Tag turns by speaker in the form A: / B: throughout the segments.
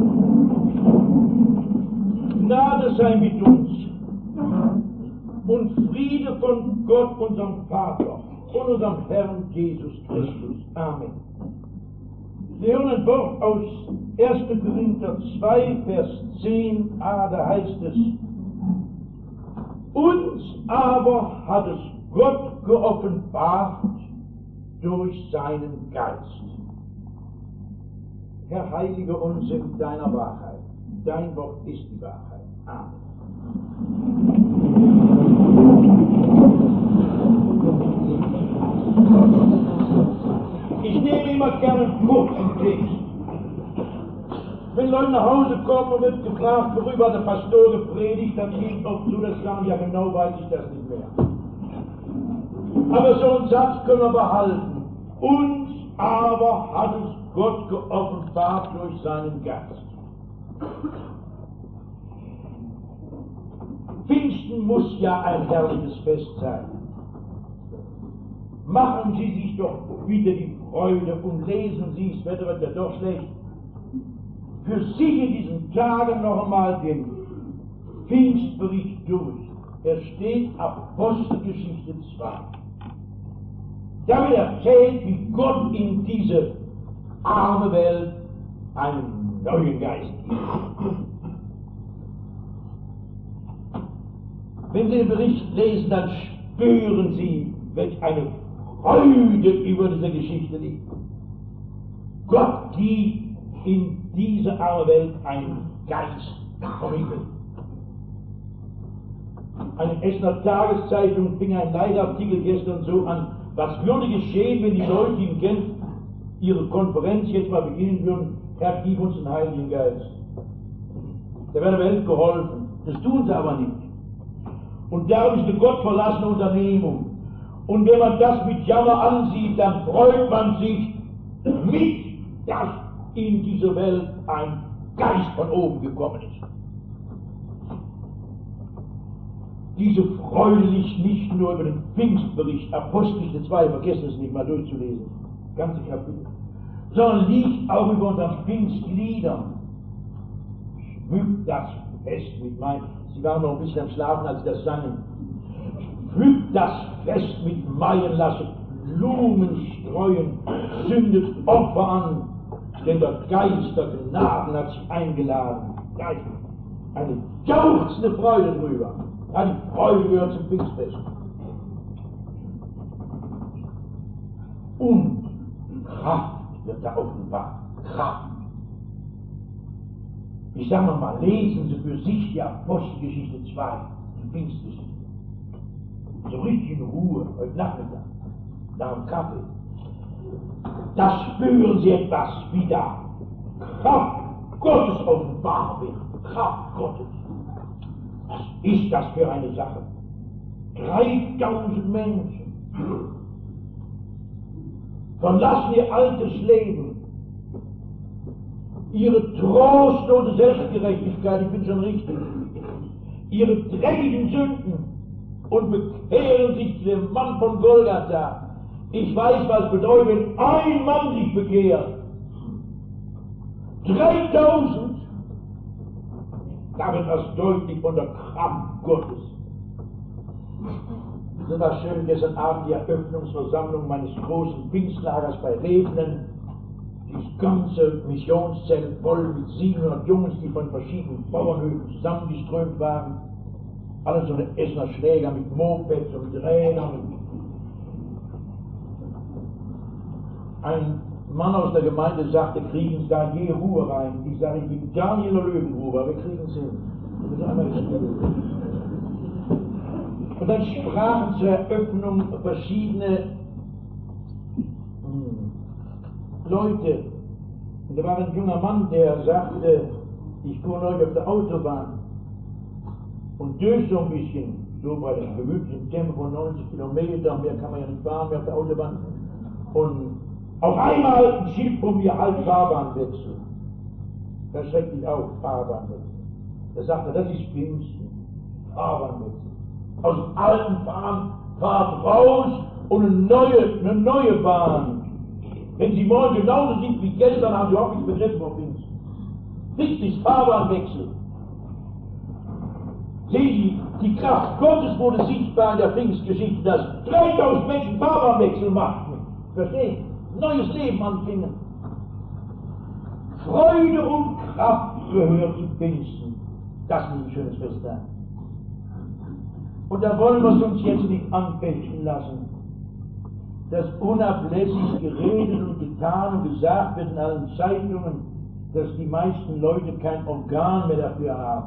A: Gnade sei mit uns und Friede von Gott, unserem Vater und unserem Herrn Jesus Christus. Amen. Wir hören ein Wort aus 1. Korinther 2, Vers 10a, da heißt es: Uns aber hat es Gott geoffenbart durch seinen Geist. Herr, heilige uns in deiner Wahrheit. Dein Wort ist die Wahrheit. Amen. Ich nehme immer gerne einen kurzen Text. Wenn Leute nach Hause kommen und wird gefragt, worüber der Pastor gepredigt, dann geht oft so, dass sie sagen, ja genau weiß ich das nicht mehr. Aber so einen Satz können wir behalten. Uns aber hat es Gott geoffenbart durch seinen Geist. Pfingsten muss ja ein herrliches Fest sein. Machen Sie sich doch bitte die Freude und lesen Sie, das Wetter wird ja doch schlecht, für sich in diesen Tagen noch einmal den Pfingstbericht durch. Er steht Apostelgeschichte 2. Da wird erzählt, wie Gott in diese arme Welt einen neuen Geist gibt. Wenn Sie den Bericht lesen, dann spüren Sie, welch eine Freude über diese Geschichte liegt. Gott gibt in diese arme Welt einen Geist vom Himmel. Eine Essener Tageszeitung fing ein Leitartikel gestern so an: Was würde geschehen, wenn die Leute in Genf ihre Konferenz jetzt mal beginnen würden? Herr, gib uns den Heiligen Geist. Da wäre der Welt geholfen. Das tun sie aber nicht. Und darum ist eine gottverlassene Unternehmung. Und wenn man das mit Jammer ansieht, dann freut man sich mit, dass in diese Welt ein Geist von oben gekommen ist. Diese Freude liegt nicht nur über den Pfingstbericht, Apostelgeschichte 2, vergessen es nicht mal durchzulesen, ganze Kapitel, sondern liegt auch über unseren Pfingstliedern. Schmückt das Fest mit meinen, Sie waren noch ein bisschen am Schlafen, als Sie das sangen. Schmückt das Fest mit Meien, lasset Blumen streuen, zündet Opfer an, denn der Geist der Gnaden hat sich eingeladen. Da ist eine jauchzende Freude drüber. Ja, die Freude gehört zum Pfingstfest. Und Kraft wird da offenbart. Kraft. Ich sage nochmal, lesen Sie für sich die Apostelgeschichte 2, die Pfingstgeschichte. So richtig in Ruhe, heute Nachmittag, nach dem Kaffee. Da spüren Sie etwas, wie da Kraft Gottes offenbar wird. Kraft Gottes. Was ist das für eine Sache? 3000 Menschen verlassen ihr altes Leben, ihre trostlose Selbstgerechtigkeit, ich bin schon richtig, ihre dreckigen Sünden und bekehren sich zu dem Mann von Golgatha. Ich weiß, was bedeutet, wenn ein Mann sich bekehrt. 3000! Da wird das deutlich von der Kraft Gottes. Das war schön gestern Abend die Eröffnungsversammlung meines großen Pfingstlagers bei Rebnen. Das ganze Missionszelt voll mit 700 Jungs, die von verschiedenen Bauernhöfen zusammengeströmt waren. Alle so eine Essener Schläger mit Mopeds und Rädern. Ein Mann aus der Gemeinde sagte, kriegen Sie da je Ruhe rein. Ich sage, ich bin Daniel Löwenhuber, aber wir kriegen es hin. Und dann sprachen zur Eröffnung verschiedene Leute. Und da war ein junger Mann, der sagte, ich fuhr neulich auf der Autobahn und durch so ein bisschen, so bei dem gewöhnlichen Tempo von 90 Kilometern, mehr kann man ja nicht fahren, mehr auf der Autobahn. Und auf einmal ein Schild von mir, halt Fahrbahnwechsel. Da schreckt mich auf, Fahrbahnwechsel. Da sagt er, das ist Pfingsten, Fahrbahnwechsel. Aus dem alten Bahn fahrt raus und eine neue Bahn. Wenn Sie morgen genauso sind wie gestern, haben Sie überhaupt nichts begriffen von Pfingsten. Richtig, Fahrbahnwechsel. Sehen Sie, die Kraft Gottes wurde sichtbar in der Pfingstgeschichte, dass 3000 Menschen Fahrbahnwechsel machten. Verstehen? Neues Leben anfingen. Freude und Kraft gehört zu Pfingsten. Das ist ein schönes Fest da. Und da wollen wir es uns jetzt nicht anfechten lassen, dass unablässig geredet und getan und gesagt wird in allen Zeitungen, dass die meisten Leute kein Organ mehr dafür haben.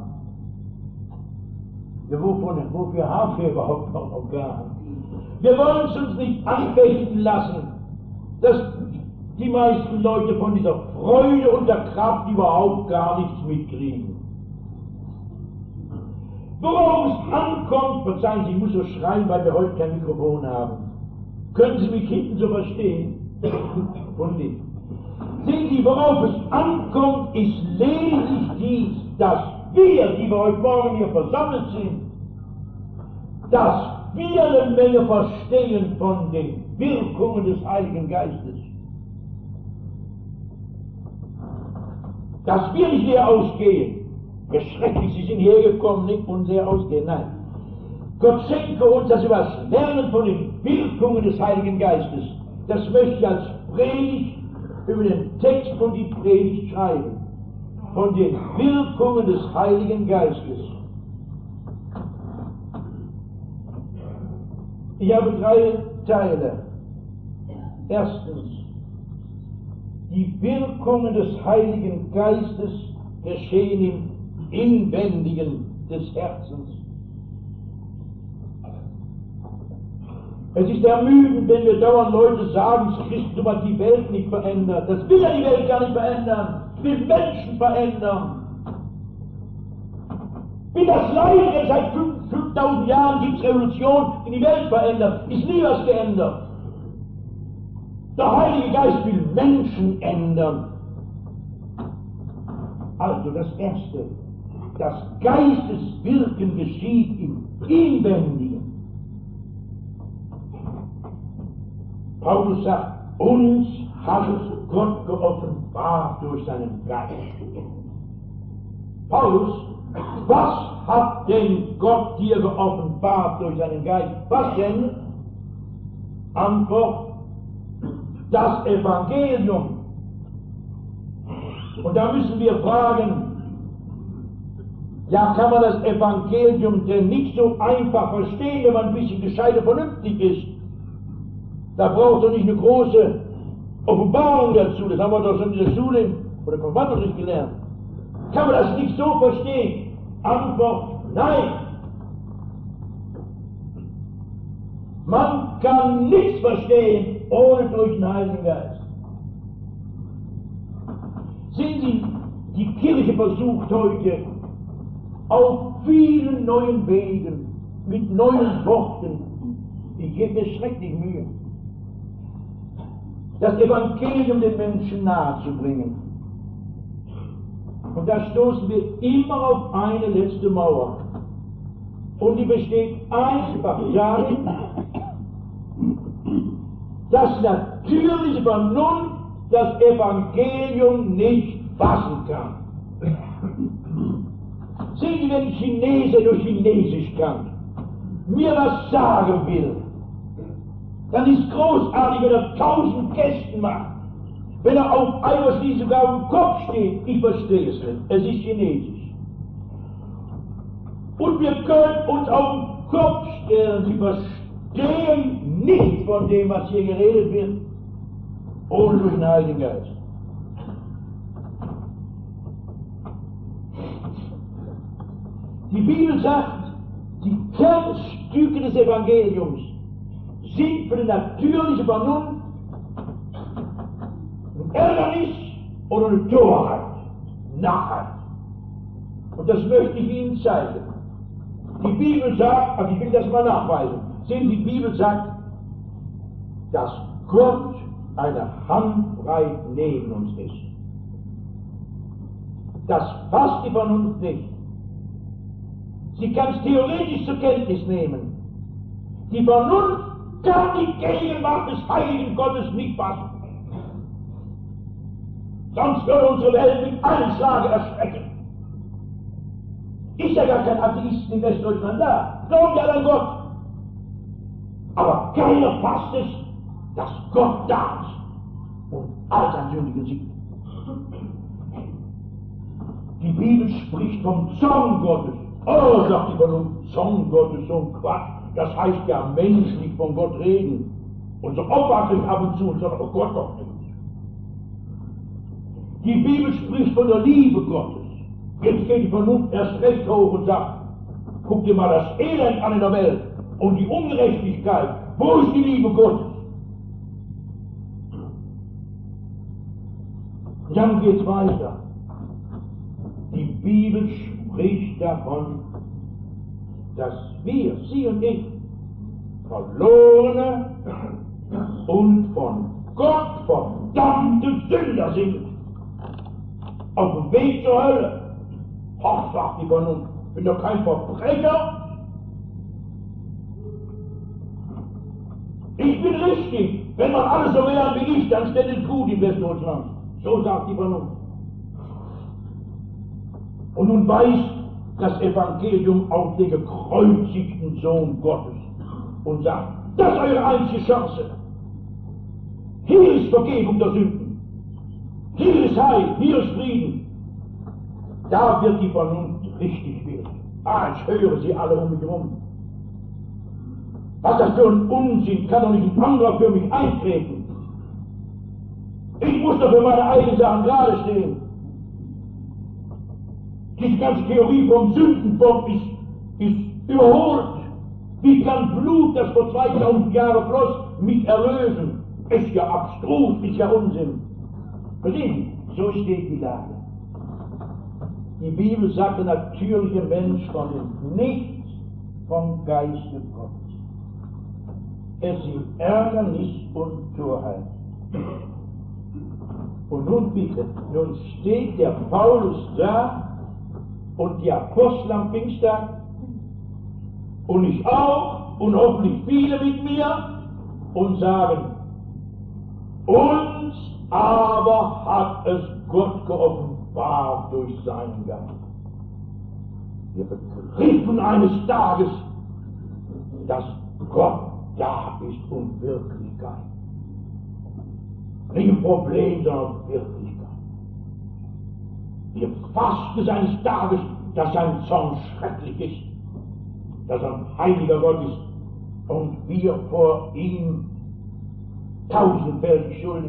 A: Ja, wofür haben wir überhaupt noch Organ? Wir wollen es uns nicht anfechten lassen, dass die meisten Leute von dieser Freude und der Kraft überhaupt gar nichts mitkriegen. Worauf es ankommt, verzeihen Sie, ich muss so schreien, weil wir heute kein Mikrofon haben. Können Sie mich hinten so verstehen? Und nicht. Sehen Sie, worauf es ankommt, ist lediglich dies, dass wir, die wir heute Morgen hier versammelt sind, dass wir eine Menge verstehen von den Wirkungen des Heiligen Geistes. Dass wir nicht leer ausgehen. Ja, schrecklich, Sie sind hergekommen, nicht und leer ausgehen, nein. Gott schenke uns, dass wir was lernen von den Wirkungen des Heiligen Geistes. Das möchte ich als Predigt über den Text von die Predigt schreiben. Von den Wirkungen des Heiligen Geistes. Ich habe 3 Teile. Erstens, die Wirkungen des Heiligen Geistes geschehen im Inwendigen des Herzens. Es ist ermüdend, wenn wir dauernd Leute sagen, das Christentum hat die Welt nicht verändert. Das will ja die Welt gar nicht verändern. Es will Menschen verändern. Wie das Leid, seit 5000 Jahren gibt es Revolution, in die Welt verändert. Ist nie was geändert. Der Heilige Geist will Menschen ändern. Also das Erste, das Geisteswirken geschieht im Inwendigen. Paulus sagt, uns hat Gott geoffenbart durch seinen Geist. Paulus, was hat denn Gott dir geoffenbart durch seinen Geist? Was denn? Antwort, das Evangelium. Und da müssen wir fragen, ja, kann man das Evangelium denn nicht so einfach verstehen, wenn man ein bisschen gescheit und vernünftig ist? Da braucht es doch nicht eine große Offenbarung dazu, das haben wir doch schon in der Schule oder Konfirmandunterricht gelernt. Kann man das nicht so verstehen? Antwort, nein. Man kann nichts verstehen, ohne durch den Heiligen Geist. Sehen Sie, die Kirche versucht heute auf vielen neuen Wegen, mit neuen Worten, ich gebe mir schrecklich Mühe, das Evangelium den Menschen nahezubringen. Und da stoßen wir immer auf eine letzte Mauer. Und die besteht einfach darin, dass natürliche Vernunft das Evangelium nicht fassen kann. Sehen Sie, wenn ein Chinese durch Chinesisch kann, mir was sagen will, dann ist großartig, wenn er 1000 Kästen macht. Wenn er auf einmal schließlich sogar auf dem Kopf steht, ich verstehe es nicht, es ist Chinesisch. Und wir können uns auf den Kopf stellen, Sie verstehen nichts von dem, was hier geredet wird, ohne durch den Heiligen Geist. Die Bibel sagt, die Kernstücke des Evangeliums sind für die natürliche Vernunft ein Ärgernis oder eine Torheit, Narrheit. Und das möchte ich Ihnen zeigen. Die Bibel sagt, also ich will das mal nachweisen, sehen Sie, die Bibel sagt, dass Gott eine Handbreit neben uns ist. Das fasst die Vernunft nicht. Sie kann es theoretisch zur Kenntnis nehmen. Die Vernunft kann die Gegenwart des Heiligen Gottes nicht fassen. Sonst würde unsere Welt mit einem Schlage erschrecken. Ist ja gar kein Atheisten in Westdeutschland da. Glauben ja an Gott. Aber keiner fasst es, dass Gott da ist und all sein Sündigen sieht. Die Bibel spricht vom Zorn Gottes. Oh, sagt die Vernunft, Zorn Gottes, so ein Quatsch. Das heißt ja menschlich von Gott reden. Und so aufwachsen ab und zu und sagen, oh Gott doch nicht. Die Bibel spricht von der Liebe Gottes. Jetzt geht die Vernunft erst recht hoch und sagt, guck dir mal das Elend an in der Welt und die Ungerechtigkeit. Wo ist die Liebe Gottes? Und dann geht's weiter. Die Bibel spricht davon, dass wir, Sie und ich, verlorene und von Gott verdammte Sünder sind. Auf dem Weg zur Hölle. Ach, sagt die Vernunft, ich bin doch kein Verbrecher. Ich bin richtig. Wenn man alles so wäre wie ich, dann stände es gut in Westdeutschland. So sagt die Vernunft. Und nun weiß das Evangelium auf den gekreuzigten Sohn Gottes und sagt, das ist eure einzige Chance. Hier ist Vergebung der Sünden. Hier ist Heil, hier ist Frieden. Da wird die Vernunft richtig werden. Ah, ich höre sie alle um mich herum. Was das für ein Unsinn, kann doch nicht ein anderer für mich eintreten. Ich muss doch für meine eigenen Sachen gerade stehen. Diese ganze Theorie vom Sündenbock ist überholt. Wie kann Blut, das vor 2000 Jahren floss, mich erlösen? Ist ja abstrus, ist ja Unsinn. Verstehen Sie? So steht die Lage. Die Bibel sagt, der natürliche Mensch vernimmt nichts vom Geiste Gottes. Es ist Ärgernis und Torheit. Und nun bitte, nun steht der Paulus da und die Apostel am Pfingsttag und ich auch und hoffentlich viele mit mir und sagen, uns aber hat es Gott geoffenbart durch seinen Geist. Wir begriffen eines Tages, dass Gott da ist und Wirklichkeit. Nicht ein Problem, sondern Wirklichkeit. Wir fassten eines Tages, dass sein Zorn schrecklich ist, dass er ein heiliger Gott ist und wir vor ihm tausendfältig schuldig.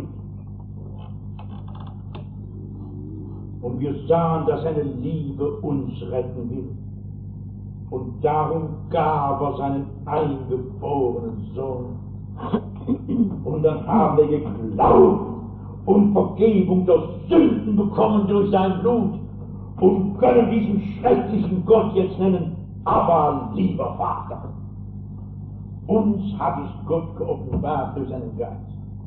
A: Und wir sahen, dass seine Liebe uns retten will. Und darum gab er seinen eingeborenen Sohn. Und dann haben wir geglaubt und Vergebung der Sünden bekommen durch sein Blut und können diesen schrecklichen Gott jetzt nennen, aber lieber Vater. Uns hat es Gott geoffenbart durch seinen Geist.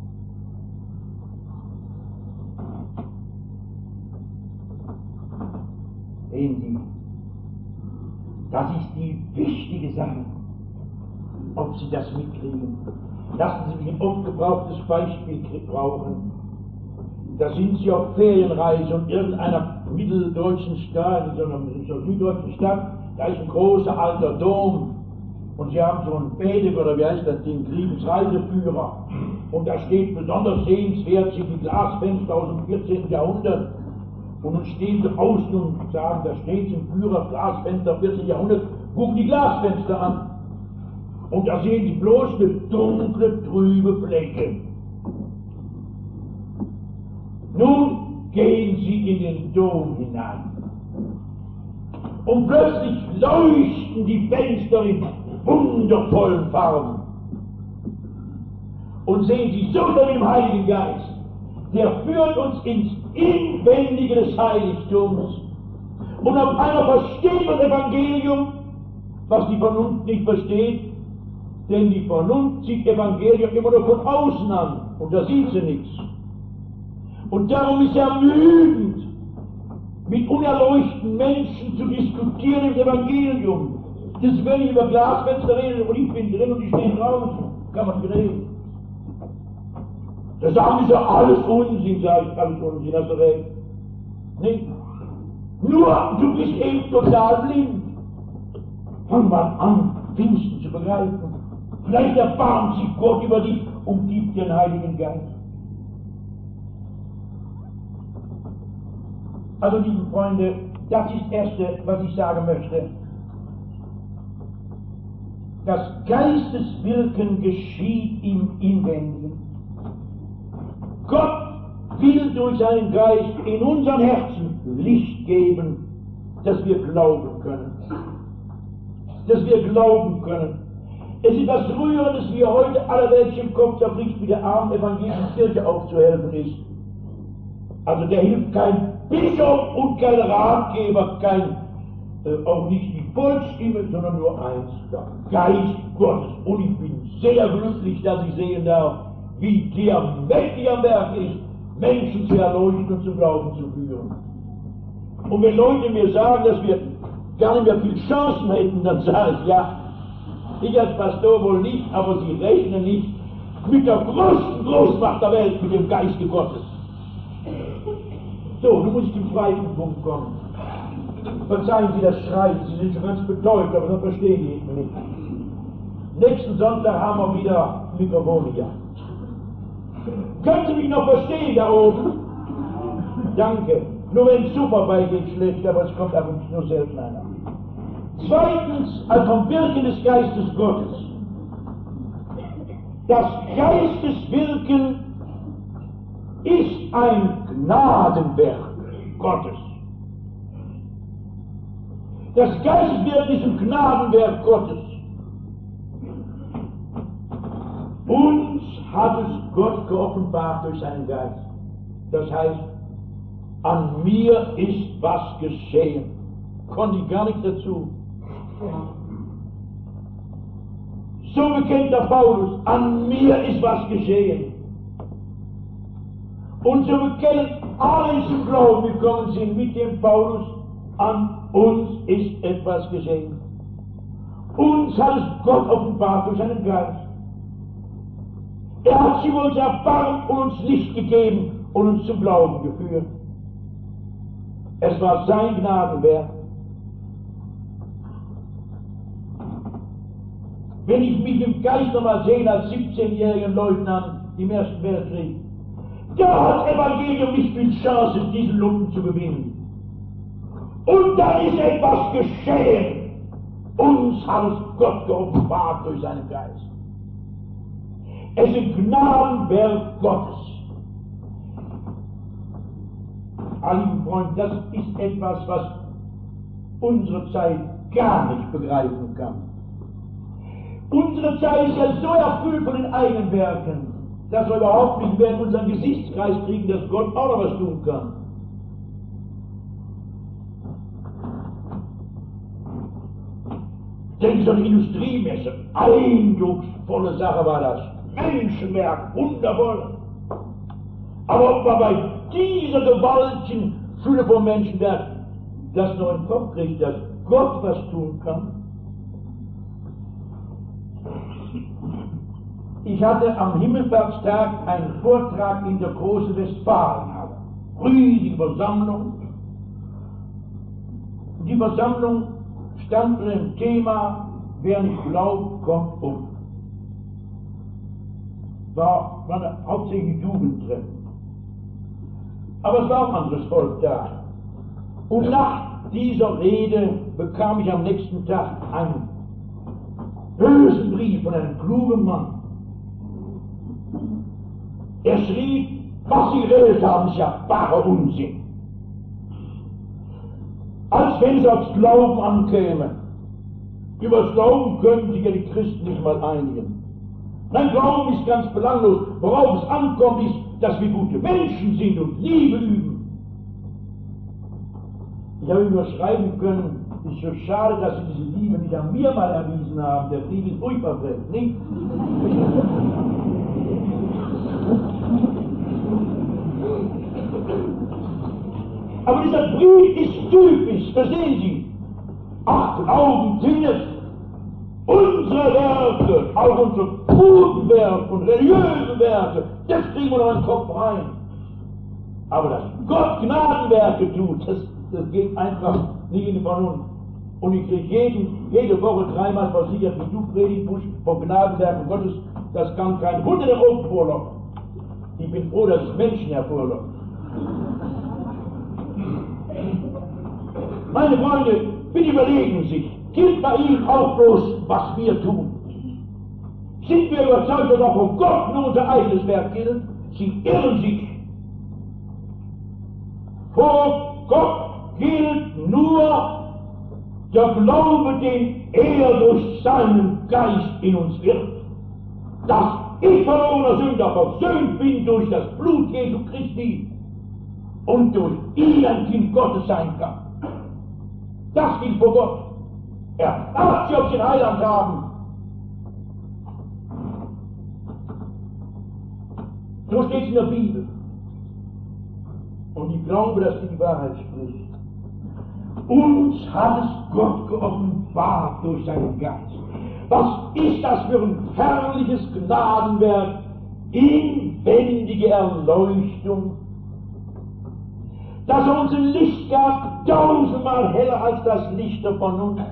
A: Sehen Sie, das ist die wichtige Sache, ob Sie das mitkriegen. Lassen Sie mich ein oft gebrauchtes Beispiel brauchen. Da sind Sie auf Ferienreise und irgendeiner mitteldeutschen Stadt, in so einer süddeutschen Stadt, da ist ein großer alter Dom und Sie haben so einen Bädig oder wie heißt das Ding, Kriegensreiseführer und da steht besonders sehenswert sind die Glasfenster aus dem 14. Jahrhundert. Und nun stehen sie außen und sagen, da steht im Führer Glasfenster 14. Jahrhundert, gucken die Glasfenster an. Und da sehen sie bloß eine dunkle, trübe Fläche. Nun gehen sie in den Dom hinein. Und plötzlich leuchten die Fenster in wundervollen Farben. Und sehen sie, so mit dem Heiligen Geist, der führt uns ins Inwendige des Heiligtums. Und auf einmal versteht das Evangelium, was die Vernunft nicht versteht, denn die Vernunft sieht Evangelium immer nur von außen an und da sieht sie nichts. Und darum ist es ermüdend, mit unerleuchteten Menschen zu diskutieren im Evangelium. Das wenn ich über Glasfenster rede und ich bin drin und ich stehe draußen, kann man nicht reden. Da sagen sie, alles Unsinn, sage ich, alles Unsinn, hast du recht. Nicht? Nur, du bist eben total blind. Fang mal an, Pfingsten zu begreifen. Vielleicht erbarmt sich Gott über dich und gibt dir den Heiligen Geist. Also, liebe Freunde, das ist das Erste, was ich sagen möchte. Das Geisteswirken geschieht im Inwendigen. Gott will durch seinen Geist in unseren Herzen Licht geben, dass wir glauben können. Dass wir glauben können. Es ist das Rührendes, wie heute aller Welt im Kopf zerbricht, wie der armen evangelischen Kirche aufzuhelfen ist. Also der hilft kein Bischof und kein Ratgeber, auch nicht die Volksstimme, sondern nur eins, der Geist Gottes. Und ich bin sehr glücklich, dass ich sehen darf, wie der mächtig am Werk ist, Menschen zu erleuchten und zum Glauben zu führen. Und wenn Leute mir sagen, dass wir gar nicht mehr viel Chancen hätten, dann sage ich, ja, ich als Pastor wohl nicht, aber sie rechnen nicht mit der größten Großmacht der Welt, mit dem Geiste Gottes. So, nun muss ich zum zweiten Punkt kommen. Verzeihen Sie das Schreien, Sie sind schon ganz betäubt, aber das verstehen die nicht. Nächsten Sonntag haben wir wieder Mikrofone hier. Können Sie mich noch verstehen da oben? Danke. Nur wenn es super beigeht, schlecht, aber es kommt ab und zu nur selten einer. Zweitens, vom Wirken des Geistes Gottes. Das Geisteswirken ist ein Gnadenwerk Gottes. Das Geisteswirken ist ein Gnadenwerk Gottes. Uns hat es Gott geoffenbart durch seinen Geist. Das heißt, an mir ist was geschehen. Konnte ich gar nichts dazu. So bekennt der Paulus, an mir ist was geschehen. Und so bekennen alle zum Glauben gekommen sind mit dem Paulus, an uns ist etwas geschehen. Uns hat es Gott offenbart durch seinen Geist. Er hat sich uns erbarmt und uns Licht gegeben und uns zum Glauben geführt. Es war sein Gnadenwerk. Wenn ich mich im Geist nochmal sehe als 17-jährigen Leutnant im Ersten Weltkrieg, da hat das Evangelium nicht viel Chance, diesen Lumpen zu gewinnen. Und da ist etwas geschehen. Uns hat es Gott geoffenbart durch seinen Geist. Es ist ein Gnadenwerk Gottes. Lieben Freunde, das ist etwas, was unsere Zeit gar nicht begreifen kann. Unsere Zeit ist ja so erfüllt von den eigenen Werken, dass wir überhaupt nicht mehr in unseren Gesichtskreis kriegen, dass Gott auch noch was tun kann. Denken Sie an die Industriemesse, eindrucksvolle Sache war das. Menschenwerk, wundervoll. Aber ob man bei dieser gewaltigen Fülle von Menschenwerk das noch im Kopf kriegt, dass Gott was tun kann. Ich hatte am Himmelfahrtstag einen Vortrag in der großen Westfalenhalle. Riesige Versammlung. Die Versammlung stand unter dem Thema, wer nicht glaubt, kommt um. War hauptsächlich Jugendtreffen. Aber es war auch anderes Volk da. Und nach dieser Rede bekam ich am nächsten Tag einen bösen Brief von einem klugen Mann. Er schrieb, was Sie geredet haben, ist ja barer Unsinn. Als wenn es aufs Glauben ankäme. Über das Glauben könnten sich ja die Christen nicht mal einigen. Nein, Glauben ist ganz belanglos. Worauf es ankommt, ist, dass wir gute Menschen sind und Liebe üben. Ich habe nur schreiben können, es ist so schade, dass Sie diese Liebe nicht an mir mal erwiesen haben. Der Brief ist furchtbar fremd, nicht? Aber dieser Brief ist typisch, verstehen Sie? Ach, Glauben, Dinge, unsere Werke, auch unsere guten Werk und religiöse Werke, das kriegen wir noch in den Kopf rein. Aber dass Gott Gnadenwerke tut, das geht einfach nicht in die Vernunft. Und ich kriege jede Woche dreimal versichert, wie du predigst vom Gnadenwerken Gottes, das kann kein Hund in der Augen vorlocken. Ich bin froh, dass es Menschen hervorlocken. Meine Freunde, bitte überlegen sich, gilt bei Ihnen auch bloß, was wir tun? Sind wir überzeugt, dass auch von Gott nur unser eigenes Werk gilt? Sie irren sich. Vor Gott gilt nur der Glaube, den er durch seinen Geist in uns wirkt. Dass ich verlorener Sünder versöhnt bin durch das Blut Jesu Christi und durch ihn ein Kind Gottes sein kann. Das gilt vor Gott. Er fragt sie, ob sie ein Heiland haben. So steht es in der Bibel. Und ich glaube, dass sie die Wahrheit spricht. Uns hat es Gott geoffenbart durch seinen Geist. Was ist das für ein herrliches Gnadenwerk? Inwendige Erleuchtung. Dass er uns ein Licht gab, 1000-mal heller als das Licht der Vernunft.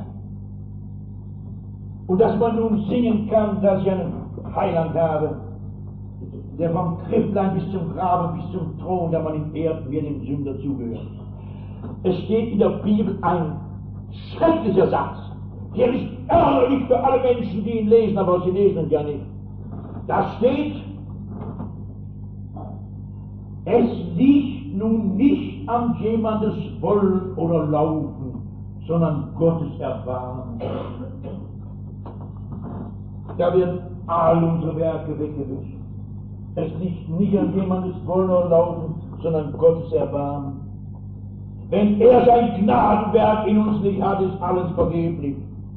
A: Und dass man nun singen kann, dass ich einen Heiland habe, der vom Kripplein bis zum Grabe, bis zum Thron, der man in Erden wie dem Sünder zugehört. Es steht in der Bibel ein schrecklicher Satz, der ist ärgerlich für alle Menschen, die ihn lesen, aber sie lesen ihn ja nicht. Da steht, es liegt nun nicht an jemandes Wollen oder Laufen, sondern Gottes Erbarmen. Da werden all unsere Werke weggewischt. Es liegt nicht an jemandes Wollen oder Laufen, sondern Gottes Erbarmen. Wenn er sein Gnadenwerk in uns nicht hat, ist alles vergeblich.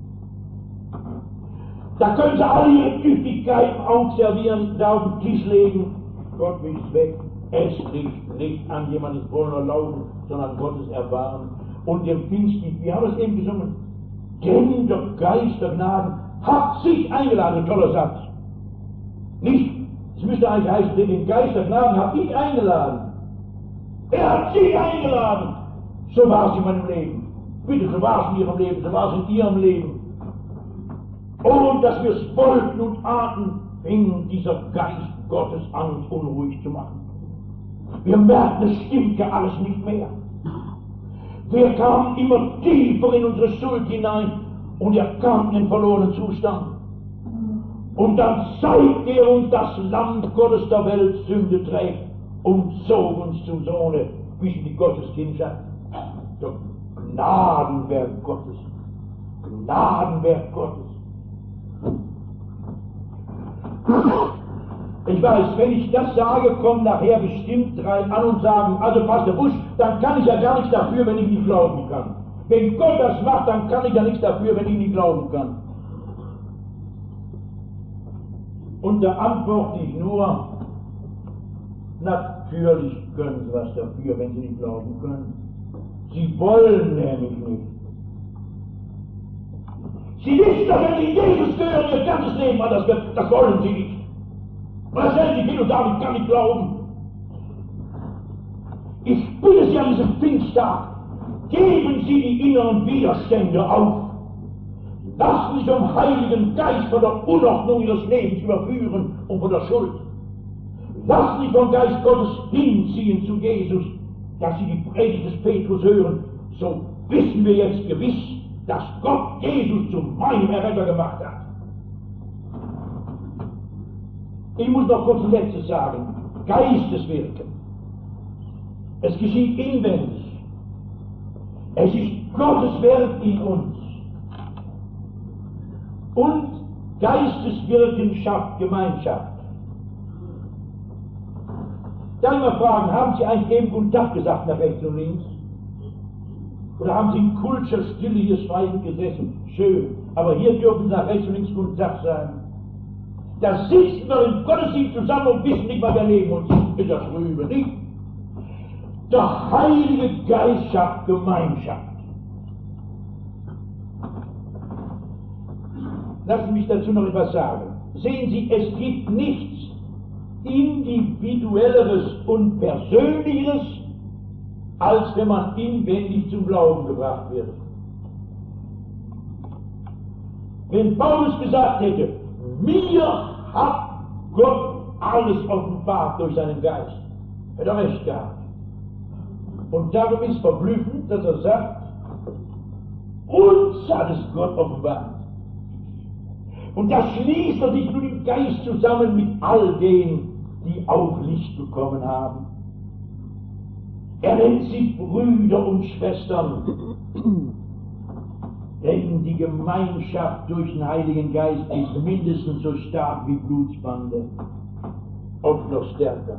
A: Da können sie alle ihre Tüchtigkeiten aufservieren, da auf den Tisch legen. Gott wischt weg. Es liegt nicht an jemandes Wollen oder Laufen, sondern Gottes Erbarmen. Und dem Pfingstlied, wir haben es eben gesungen, denn der Geist der Gnaden hat sich eingeladen, ein toller Satz. Nicht, es müsste eigentlich heißen, denn den Geist der Gnaden habe ich eingeladen. Er hat sie eingeladen. So war es in meinem Leben. Bitte, so war es in Ihrem Leben, so war es in Ihrem Leben. Und dass wir es wollten und ahnten, fing dieser Geist Gottes an, uns unruhig zu machen. Wir merkten, es stimmt ja alles nicht mehr. Wir kamen immer tiefer in unsere Schuld hinein und erkannten den verlorenen Zustand. Und dann zeigte er uns das Land Gottes der Welt Sünde trägt und zog uns zum Sohne bis in die Gotteskindschaft. Das Gnadenwerk Gottes. Gnadenwerk Gottes. Ich weiß, wenn ich das sage, kommen nachher bestimmt drei an und sagen, also Pastor Busch, dann kann ich ja gar nichts dafür, wenn ich nicht glauben kann. Wenn Gott das macht, dann kann ich ja nichts dafür, wenn ich nicht glauben kann. Und da antworte ich nur, natürlich können sie was dafür, wenn sie nicht glauben können. Sie wollen nämlich nicht. Sie wissen doch, wenn sie Jesus gehören, ihr ganzes Leben anders wird, das wollen sie nicht. Und dann stellen sie hin und sagen, ich kann nicht glauben. Ich bitte Sie an diesem Pfingsttag, geben Sie die inneren Widerstände auf. Lassen Sie sich vom Heiligen Geist von der Unordnung Ihres Lebens überführen und von der Schuld. Lassen Sie sich vom Geist Gottes hinziehen zu Jesus, dass Sie die Predigt des Petrus hören. So wissen wir jetzt gewiss, dass Gott Jesus zu meinem Erretter gemacht hat. Ich muss noch kurz ein letztes sagen. Geisteswirken. Es geschieht inwendig. Es ist Gottes Werk in uns. Und Geisteswirken schafft Gemeinschaft. Darf ich mal fragen, haben Sie eigentlich eben Guten Tag gesagt nach rechts und links? Oder haben Sie in kulscher Stille hier schweigend gesessen? Schön. Aber hier dürfen Sie nach rechts und links Guten Tag sagen. Da sitzen wir im Gottesdienst zusammen und wissen nicht, was wir neben uns ist das drüben, nicht? Der Heilige Geist schafft Gemeinschaft. Lassen Sie mich dazu noch etwas sagen. sehen Sie, es gibt nichts Individuelleres und Persönlicheres, als wenn man inwendig zum Glauben gebracht wird. Wenn Paulus gesagt hätte, mir hat Gott alles offenbart durch seinen Geist, hätte er recht gehabt. Und darum ist verblüffend, dass er sagt, uns hat es Gott offenbart. Und da schließt er sich nun im Geist zusammen mit all denen, die auch Licht bekommen haben. Er nennt sie Brüder und Schwestern, denn die Gemeinschaft durch den Heiligen Geist ist mindestens so stark wie Blutsbande, oft noch stärker.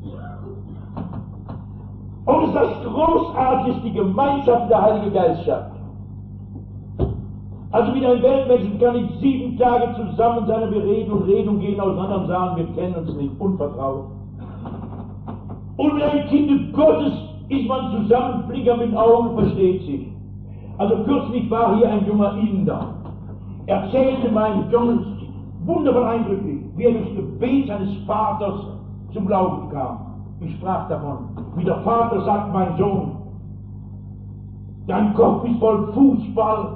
A: Und es ist das Großartige, die Gemeinschaft der Heilige Geist schafft. Also mit einem Weltmenschen kann ich 7 Tage zusammen seine Bereden und Reden gehen auseinander und sagen, wir kennen uns nicht, unvertraut. Und mit einem Kind Gottes ist man zusammen, Blicker mit den Augen, versteht sich. Also kürzlich war hier ein junger Inder, erzählte meinen Jungen wunderbar eindrücklich, wie er durch Gebet seines Vaters zum Glauben kam. Ich sprach davon, wie der Vater sagt, mein Sohn, dein Kopf ist voll Fußball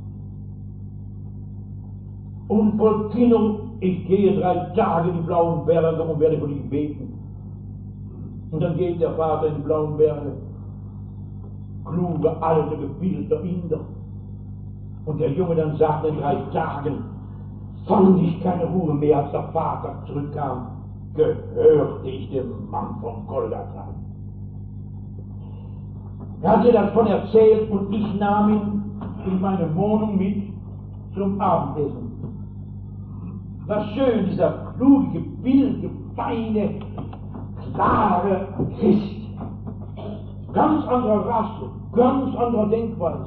A: und voll Kino. Ich gehe 3 Tage in die blauen Berge und werde für dich beten. Und dann geht der Vater in die blauen Berge, kluge, alte, gebildeter Inder. Und der Junge dann sagt, in 3 Tagen fand ich keine Ruhe mehr, als der Vater zurückkam, gehörte ich dem Mann von Golgatha. Er hat mir davon erzählt und ich nahm ihn in meine Wohnung mit zum Abendessen. Was schön, dieser kluge, gebildete, feine, klare Christ. Ganz anderer Rasse, ganz anderer Denkweise.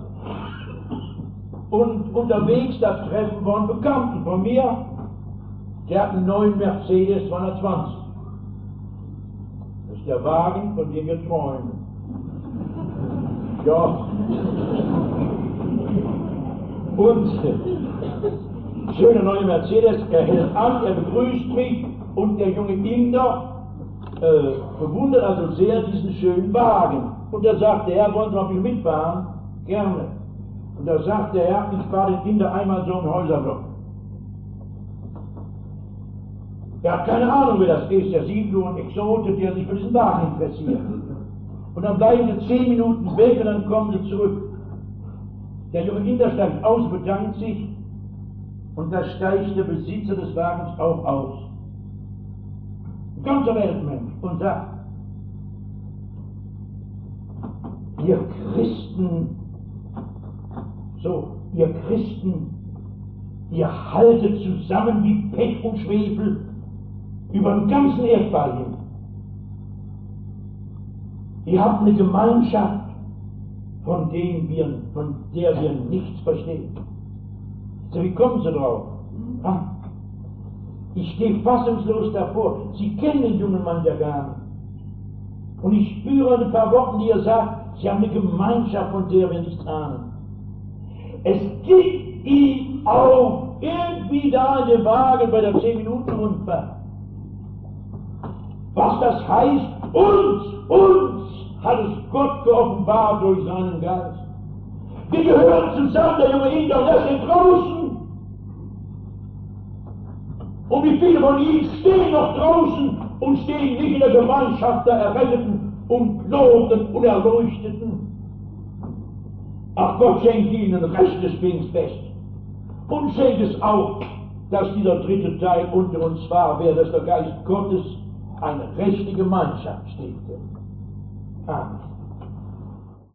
A: Und unterwegs das Treffen von Bekannten von mir, der hat einen neuen Mercedes 220. Das ist der Wagen, von dem wir träumen. Ja. Und schöner neuer Mercedes, er hält an, er begrüßt mich und der junge Inder bewundert also sehr diesen schönen Wagen. Und da sagte er, wollen Sie mal viel mitfahren? Gerne. Und da sagte er, ich fahre den Inder einmal so einen Häuserblock. Er hat keine Ahnung, wer das ist. Er sieht nur einen Exote, der sich für diesen Wagen interessiert. Und dann bleiben sie 10 Minuten weg und dann kommen sie zurück. Der junge Inder steigt aus, bedankt sich und da steigt der Besitzer des Wagens auch aus. Ein ganzer Weltmensch und sagt, ihr Christen, ihr haltet zusammen wie Pech und Schwefel über den ganzen Erdball hin. Ihr habt eine Gemeinschaft, von der wir nichts verstehen. So, wie kommen Sie drauf? Ah, ich stehe fassungslos davor. Sie kennen den jungen Mann ja gar nicht. Und ich spüre in ein paar Worten, die er sagt, Sie haben eine Gemeinschaft, von der wir nichts ahnen. Es gibt ihn auch irgendwie da in dem Wagen bei der 10-Minuten-Rundfahrt. Was das heißt, uns hat es Gott geoffenbart durch seinen Geist. Wir gehören zusammen, der junge Inder, und er steht draußen. Und wie viele von Ihnen stehen noch draußen und stehen nicht in der Gemeinschaft der Erretteten und Glorten und Erleuchteten. Ach, Gott schenkt ihnen ein rechtes Pfingstfest. Und schenkt es auch, dass dieser 3. Teil unter uns war, wer dass der Geist Gottes eine rechte Gemeinschaft stiftet. Amen.